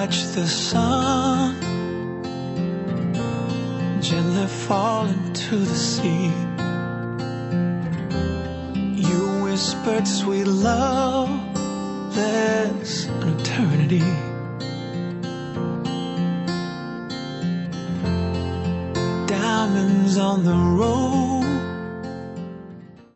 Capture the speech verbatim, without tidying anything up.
watch the sun gently fall into the sea. You whispered sweet love, there's an eternity. Diamonds on the road,